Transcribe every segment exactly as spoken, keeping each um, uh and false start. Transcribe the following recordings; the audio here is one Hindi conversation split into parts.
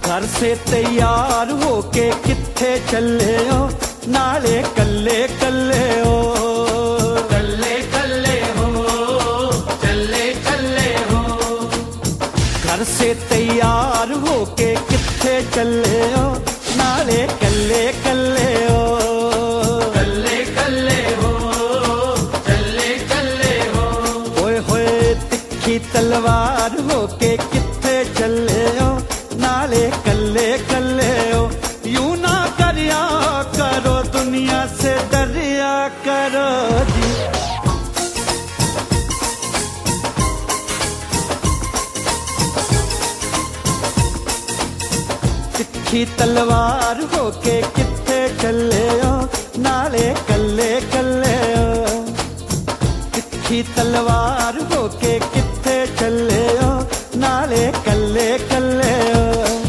घर से तैयार होके किथे चले हो, नाले कल्ले कल्ले हो, कल्ले कल्ले हो, चले चले हो। घर से तैयार होके किथे चले हो, नाले कल्ले कल्ले हो, कल्ले कल्ले हो, चले चले हो। ओए होए तिखी तलवार होके किथे चले हो, नाले कल्ले कल्ले हो। यूं ना करिया करो, दुनिया से डरिया करो जी। तिखी तलवार होके किथे चले हो, नाले कल्ले कल्ले हो। तिखी तलवार होके किथे चले हो, नाले कल्ले कल्ले हो।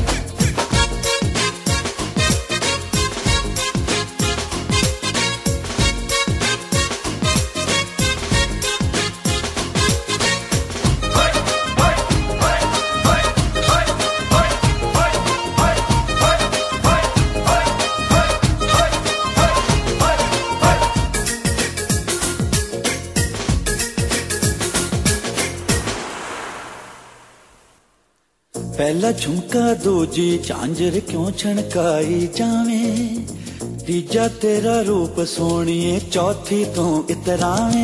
पहला झुमका दूजी झांझर क्यों छणकाई जावे, तीजा तेरा रूप सोनिए चौथी तू इतरावे।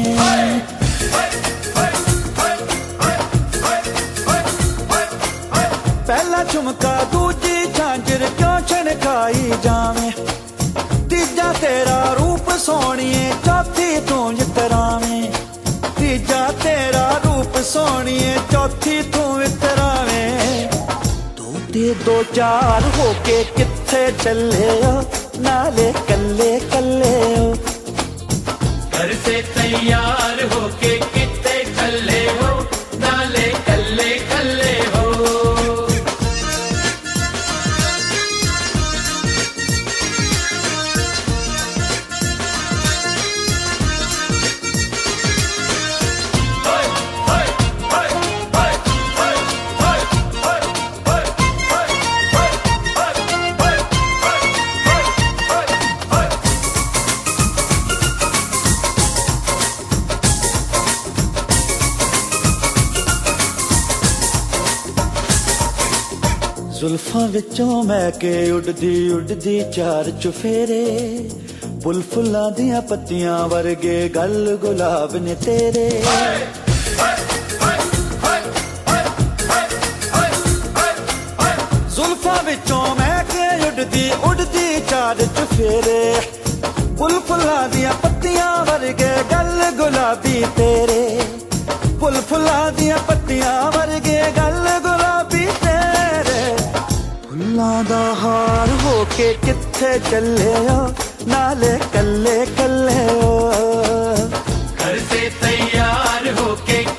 पहला झुमका दूजी झांझर क्यों छणकाई जावे, तीजा तेरा रूप सोनिए चौथी तू इतरावे। तीजा तेरा रूप सोनिए चौथी तू इतरावे। दो चार होके किथे चले हो, नाले कल्ले कल्ले हो। घर से तैयार होके किथे चले हो, नाले कल्ले कल्ले हो। जुल्फां विचों महके उड़दी उड़दी चार चुफेरे, फुल फुल्लां दियां पत्तियां वर्गे गल गुलाब ने तेरे। जुल्फां विचों महके उड़दी उड़दी चार चुफेरे, फुल फुल्लां दियां पत्तियां वर्गे गल गुलाबी तेरे। फुल फुल्लां दियां पत्तियां वर्गे गल गुलाबी तेरे। फुल्लां दा हार होके किथे चले हो, नाले कल्ले कल्ले हो। घर से तैयार होके